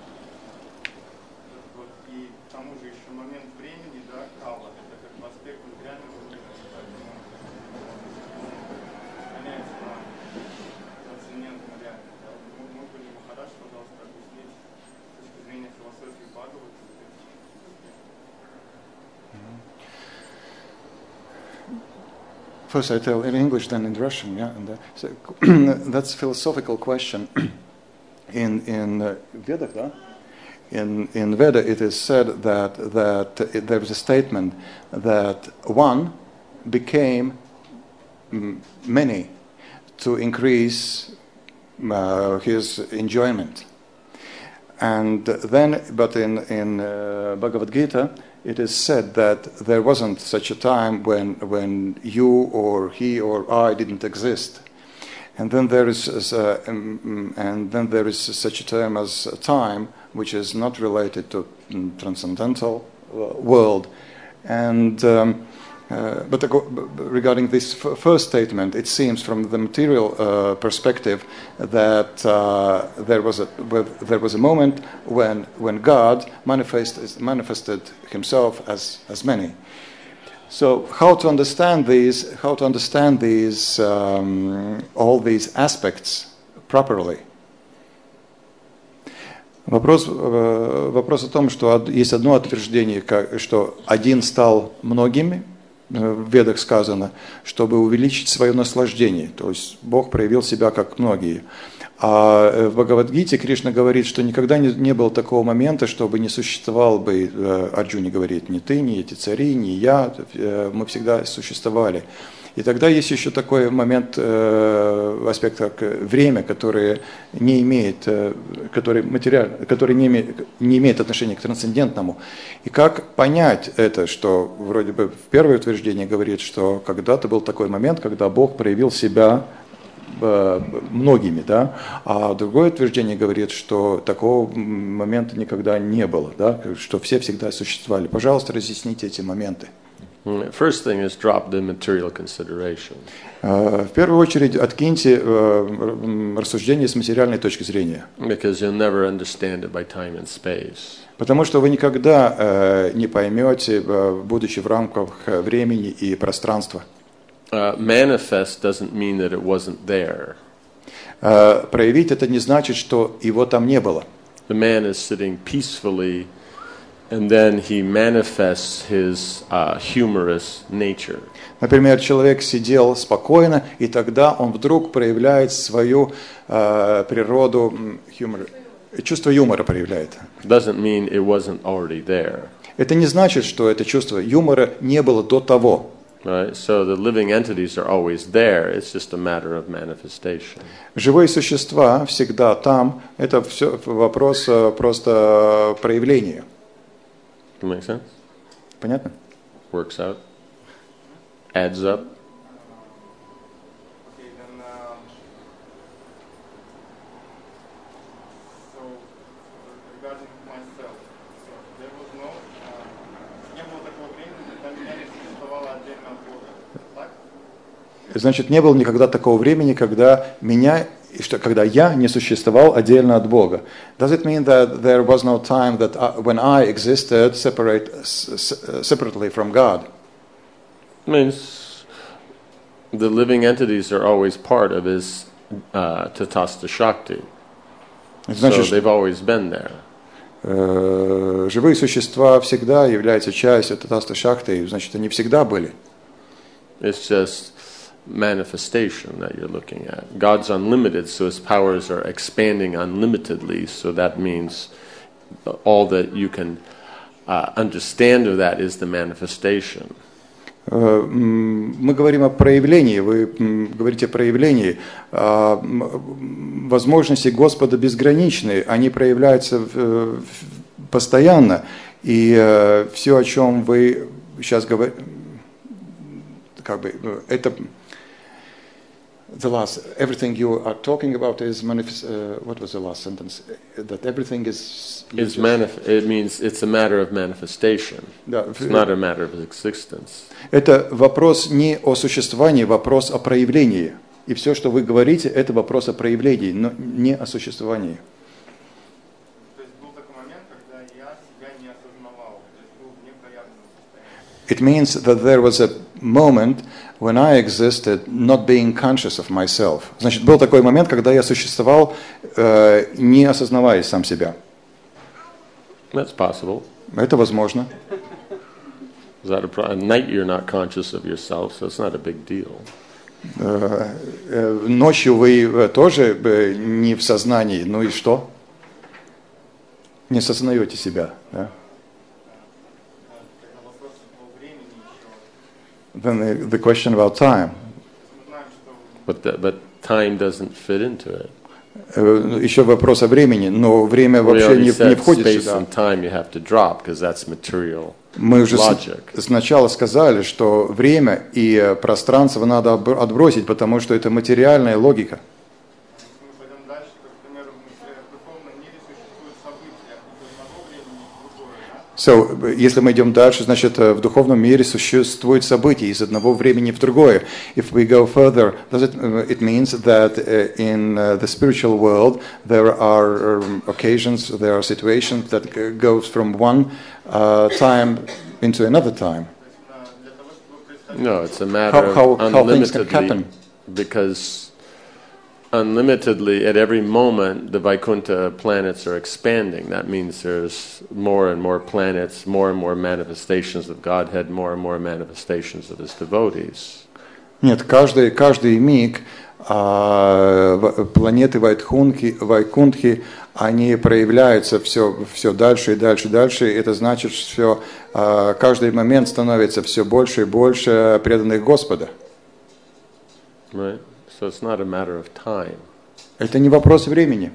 Speaker 5: Вот. И к тому же еще момент времени, да, кала, это как бы аспект материального мира, поэтому склоняется на трансцендентную реальность. Да. Мой бы Махарадж, пожалуйста, объяснить с точки зрения философии Бхагавата.
Speaker 2: First I tell in English, then in Russian. Yeah, and, uh, so, that's a philosophical question. In in uh, Veda, да? in in Veda, it is said that that uh, there was a statement that one became m- many to increase uh, his enjoyment. And then, but in, in uh, Bhagavad Gita, it is said that there wasn't such a time when, when you or he or I didn't exist. And then there is, uh, um, and then there is such a term as time, which is not related to um, transcendental uh, world. And um, uh, but regarding this f- first statement, it seems from the material uh, perspective that uh, there was a there was a moment when when God manifested manifested Himself as as many. So how to understand these? How to understand these um, all these aspects properly? Вопрос, вопрос о том, что есть одно утверждение, что один стал многими, в Ведах сказано, чтобы увеличить свое наслаждение. То есть Бог проявил себя как многие. А в Бхагавад-гите Кришна говорит, что никогда не, не было такого момента, чтобы не существовал бы, Арджуне говорит, ни ты, ни эти цари, ни я, мы всегда существовали. И тогда есть еще такой момент, э, аспект как время, которое не имеет, э, который материаль, который не имеет, не имеет отношения к трансцендентному. И как понять это, что вроде бы в первое утверждение говорит, что когда-то был такой момент, когда Бог проявил себя э, многими, да, а другое утверждение говорит, что такого момента никогда не было, да, что все всегда существовали. Пожалуйста, разъясните эти моменты.
Speaker 1: First thing is drop the material consideration.
Speaker 2: В первую очередь откиньте рассуждения с материальной точки зрения.
Speaker 1: Because you'll never understand it by time and space.
Speaker 2: Потому что вы никогда не поймете, будучи в рамках времени и пространства.
Speaker 1: Uh, manifest doesn't mean that it wasn't there.
Speaker 2: Проявить это не значит, что его там не было.
Speaker 1: The man is sitting peacefully. And then he manifests his uh, humorous nature.
Speaker 2: Например, человек сидел спокойно, и тогда он вдруг проявляет свою uh, природу, humor, чувство юмора проявляет.
Speaker 1: Doesn't mean it wasn't already there.
Speaker 2: Это не значит, что это чувство юмора не было до того.
Speaker 1: Right? So the living entities are always there. It's just a matter of manifestation.
Speaker 2: Живые существа всегда там. Это все вопрос просто проявления.
Speaker 1: Make sense?
Speaker 2: Понятно?
Speaker 1: Works out. Adds up.
Speaker 5: Okay, then, um, so regarding myself, so there was no, uh, не было такого времени, когда меня не существовало отдельно от Бога, так?
Speaker 2: Значит, не было никогда такого времени, когда меня и что когда я не существовал отдельно от Бога. Does it mean that there was no time that I, when I existed separate, separately from God?
Speaker 1: It means the living entities are always part of his uh, Tatastha Shakti.
Speaker 2: Значит,
Speaker 1: so they've always been there.
Speaker 2: Э, живые существа всегда являются частью Татастха Шакти, значит, они всегда были.
Speaker 1: It's just manifestation that you're looking at. God's unlimited, so his powers are expanding unlimitedly, so that means all that you can uh, understand of that is the manifestation.
Speaker 2: Мы говорим о проявлении, вы говорите о проявлении. Возможности Господа безграничны, они проявляются постоянно, и все, о чем вы сейчас говорите, как бы, это the last, everything you are talking about is manifest. Uh, what was the last sentence? That everything is.
Speaker 1: It's manif- It means it's a matter of manifestation.
Speaker 2: Да,
Speaker 1: it's not a matter of existence.
Speaker 2: Это вопрос не о существовании, вопрос о проявлении. И все, что вы говорите, это вопрос о проявлении, но не о существовании.
Speaker 5: То есть был такой момент, когда я себя не осознавал, то есть был в непроявленном состоянии.
Speaker 2: It means that there was a moment when I existed, not being conscious of myself. Значит, был такой момент, когда я существовал, э, не осознавая сам себя.
Speaker 1: That's possible.
Speaker 2: Это возможно.
Speaker 1: Is that a pro- At night you're not conscious of yourself, so it's not a big deal.
Speaker 2: Э, э, ночью вы тоже э, не в сознании, ну и что? Не осознаете себя, да? Then the, the question about time.
Speaker 1: But the, but time doesn't fit into it.
Speaker 2: Еще вопрос о времени, но время вообще не, не входит сюда. Мы уже сначала сказали, что время и пространство надо отбросить, потому что это материальная логика. So, если мы идем дальше, значит, в духовном мире существует события из одного времени в другое. If we go further, does it, it means that in the spiritual world there are occasions, there are situations that goes from one uh, time into another time.
Speaker 1: No, it's a matter
Speaker 2: how,
Speaker 1: of
Speaker 2: how, how things can
Speaker 1: unlimitedly,
Speaker 2: happen.
Speaker 1: because unlimitedly at every moment the Vaikuntha planets are expanding. That means there's more and more planets, more and more manifestations of Godhead, more and more manifestations of His devotees.
Speaker 2: Нет, каждый, каждый миг а, планеты Вайкунтхи, Вайкунтхи, они проявляются все, все дальше и дальше и дальше. Это значит, что а, каждый момент становится все больше и больше преданных Господа.
Speaker 1: Right? So it's not a matter of time.
Speaker 2: Это не вопрос времени.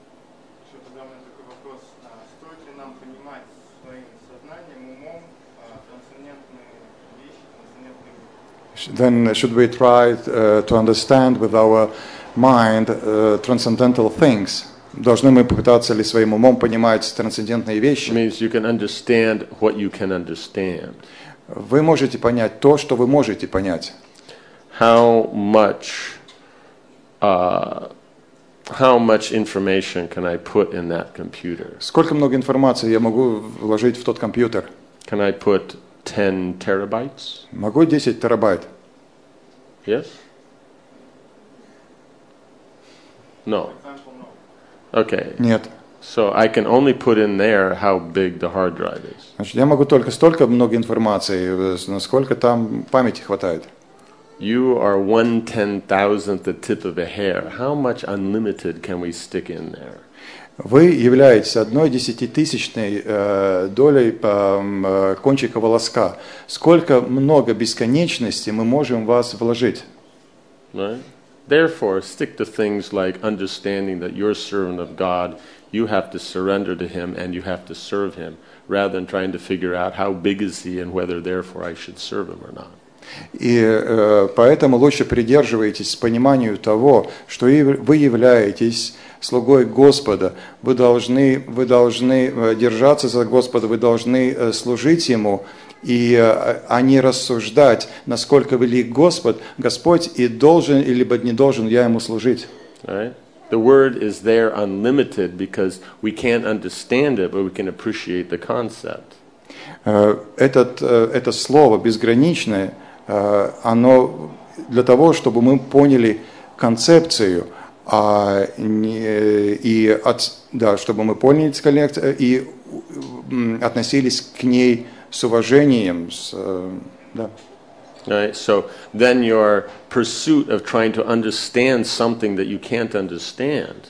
Speaker 2: Then should we try uh, to understand with our mind uh, transcendental things? Должны мы попытаться ли своим умом понимать трансцендентные вещи?
Speaker 1: It means you can understand what you can understand.
Speaker 2: Вы можете понять то, что вы можете понять.
Speaker 1: How much Uh, how much information can I put in that computer?
Speaker 2: Сколько много информации я могу вложить в тот компьютер?
Speaker 1: Can I put ten terabytes?
Speaker 2: Могу десять терабайт?
Speaker 1: Yes? No. Okay.
Speaker 2: Нет.
Speaker 1: So I can only put in there how big the hard drive is.
Speaker 2: Значит, я могу только столько много информации, насколько там памяти хватает.
Speaker 1: You are one ten thousandth the tip of a hair. How much unlimited can we stick in there?
Speaker 2: Вы являетесь одной десятитысячной э, долей э, кончика волоска. Сколько много бесконечности мы можем в вас вложить?
Speaker 1: Right? Therefore, stick to things like understanding that you're a servant of God, you have to surrender to Him and you have to serve Him, rather than trying to figure out how big is He and whether therefore I should serve Him or not.
Speaker 2: И э, поэтому лучше придерживайтесь пониманию того, что вы являетесь слугой Господа. Вы должны, вы должны держаться за Господа, вы должны служить Ему, и, а не рассуждать, насколько велик Господь, Господь, и должен, либо не должен я Ему служить.
Speaker 1: Right? The word is there unlimited because we can't understand it, but we can appreciate the concept.
Speaker 2: Этот, это слово безграничное, оно для того, чтобы мы поняли концепцию, а не, и от, да, чтобы мы поняли концепцию и относились к ней с уважением. С, да.
Speaker 1: Right? So then your pursuit of trying to understand something that you can't understand,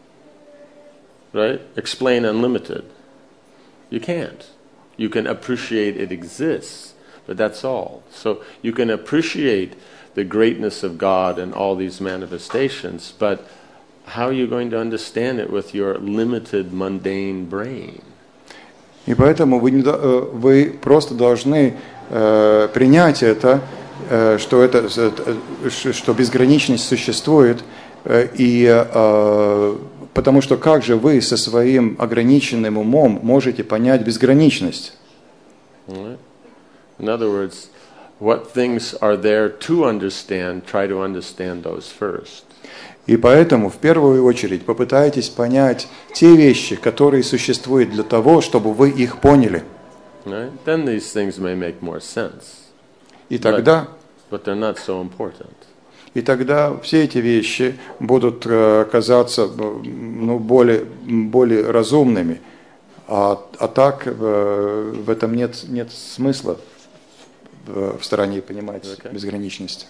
Speaker 1: right? Explain unlimited. You can't. You can appreciate it exists, but that's all. So you can appreciate the greatness of God and all these manifestations, but how are you going to understand it with your limited, mundane brain?
Speaker 2: И поэтому вы, не, вы просто должны э, принять это, э, что, это, что безграничность существует, э, и, э, потому что как же вы со своим ограниченным умом можете понять безграничность?
Speaker 1: Right. In other words, what things are there to understand, try to understand those first.
Speaker 2: И поэтому, в первую очередь, попытайтесь понять те вещи, которые существуют для того, чтобы вы их поняли.
Speaker 1: Right? Then these things may make more sense.
Speaker 2: И тогда,
Speaker 1: but, but they're not so important.
Speaker 2: И тогда все эти вещи будут э, казаться ну, более, более разумными. А, а так э, в этом нет, нет смысла в, в старании понимать okay. безграничность.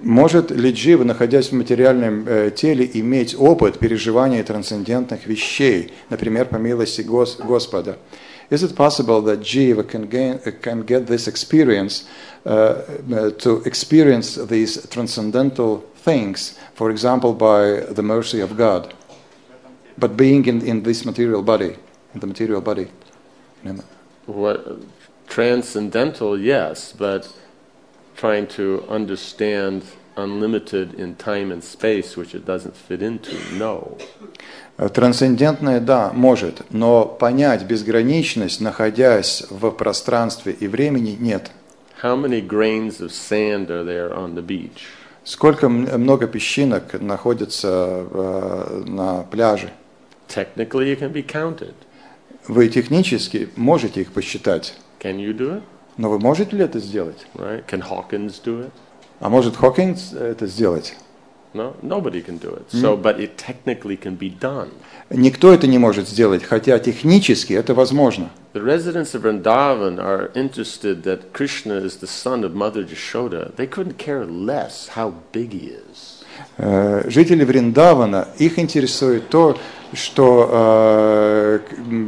Speaker 2: Может ли джива, находясь в материальном э, теле, иметь опыт переживания трансцендентных вещей, например, по милости Гос- Господа? Is it possible that jiva can, gain, uh, can get this experience, uh, uh, to experience these transcendental things, for example, by the mercy of God, but being in, in this material body, in the material body?
Speaker 1: What, transcendental, yes, but trying to understand unlimited in time and space, which it doesn't fit into, no.
Speaker 2: Трансцендентное, да, может, но понять безграничность, находясь в пространстве и времени, нет.
Speaker 1: How many grains of sand are there on the beach?
Speaker 2: Сколько много песчинок находится э, на пляже?
Speaker 1: Technically, it can be counted.
Speaker 2: Вы технически можете их посчитать,
Speaker 1: Can you do it?
Speaker 2: но вы можете ли это сделать?
Speaker 1: Right? Can Hawkins do it?
Speaker 2: А может Хокинс это сделать?
Speaker 1: No, nobody can do it. So, but it technically can be done.
Speaker 2: Никто это не может сделать, хотя технически это возможно.
Speaker 1: The residents of Vrindavan are interested that Krishna is the son of Mother Yashoda. They couldn't care less how big he is.
Speaker 2: Э, Жители Вриндавана, их интересует то, что э,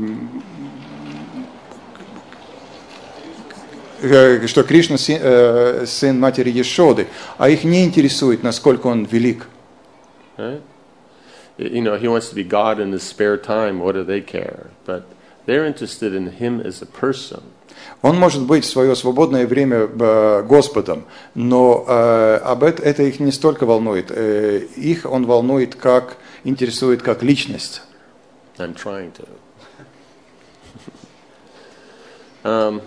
Speaker 2: э, что Кришна сын, э, сын матери Ешоды, а их не интересует, насколько он велик.
Speaker 1: Right? You know, he wants to be God in his spare time. What do they care? But they're interested in him as a person.
Speaker 2: Он может быть в свое свободное время э, Господом, но э, об это, это их не столько волнует. Э, их он волнует, как интересует как личность.
Speaker 1: I'm trying to. um,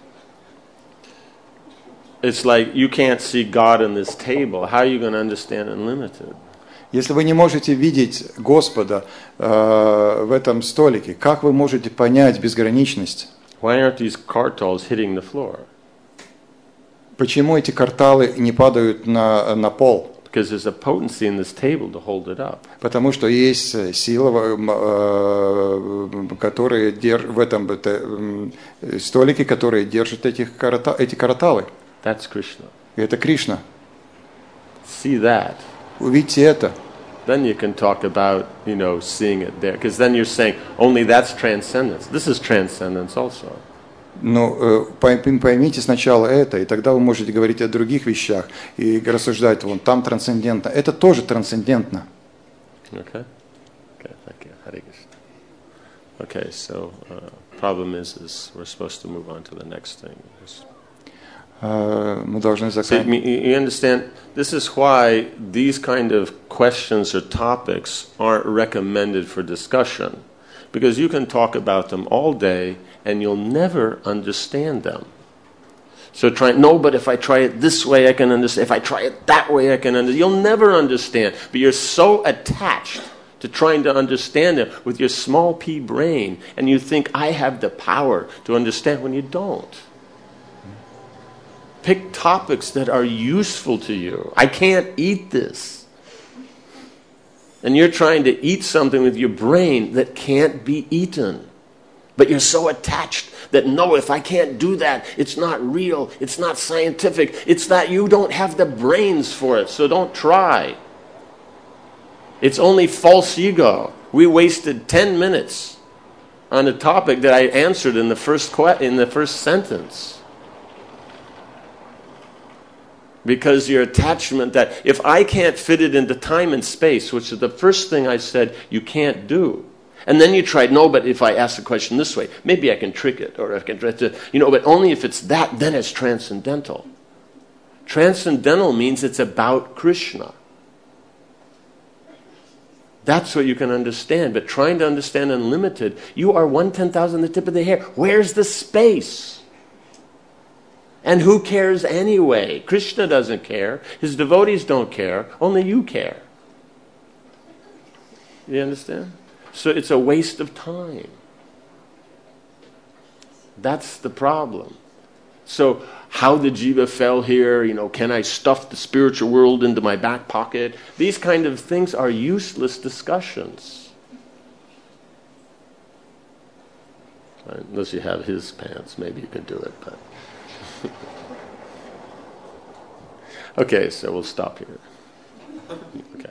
Speaker 1: it's like you can't see God in this table. How are you going to understand unlimited?
Speaker 2: Если вы не можете видеть Господа э, в этом столике, как вы можете понять безграничность?
Speaker 1: Why aren't these kartals hitting the floor?
Speaker 2: Почему эти карталы не падают на, на пол?
Speaker 1: Because there's a potency in this table to hold it up.
Speaker 2: Потому что есть сила, э, которая держ, в этом э, столике, которая держит этих карата, эти караталы.
Speaker 1: That's Krishna.
Speaker 2: И это Кришна.
Speaker 1: See that.
Speaker 2: Увидьте это.
Speaker 1: Then you can talk about, you know, seeing it there. Because then you're saying, only that's transcendence. This is transcendence also.
Speaker 2: Ну, поймите сначала это, и тогда вы можете говорить о других вещах и рассуждать, вон там трансцендентно. Это тоже трансцендентно.
Speaker 1: Okay? Okay, thank you. Hare Krishna. Okay, so uh, problem is, is we're supposed to move on to the next thing.
Speaker 2: Uh, мы должны
Speaker 1: See,
Speaker 2: заканчивать.
Speaker 1: you understand, this is why these kind of questions or topics aren't recommended for discussion. Because you can talk about them all day and you'll never understand them. So try, no, but if I try it this way, I can understand. If I try it that way, I can understand. You'll never understand. But you're so attached to trying to understand it with your small p brain, and you think, I have the power to understand, when you don't. Pick topics that are useful to you. I can't eat this. And you're trying to eat something with your brain that can't be eaten. But you're so attached that, no, if I can't do that, it's not real, it's not scientific, it's that you don't have the brains for it, so don't try. It's only false ego. We wasted ten minutes on a topic that I answered in the first que- in the first sentence. Because your attachment that if I can't fit it into time and space, which is the first thing I said you can't do. And then you tried, no, but if I ask the question this way, maybe I can trick it, or I can try to, you know, but only if it's that, then it's transcendental. Transcendental means it's about Krishna. That's what you can understand. But trying to understand unlimited, you are one ten thousand the tip of the hair. Where's the space? And who cares anyway? Krishna doesn't care. His devotees don't care. Only you care. You understand? So it's a waste of time. That's the problem. So how the jiva fell here, you know, can I stuff the spiritual world into my back pocket? These kind of things are useless discussions. Right? Unless you have his pants, maybe you can do it. But Okay, so we'll stop here. Okay.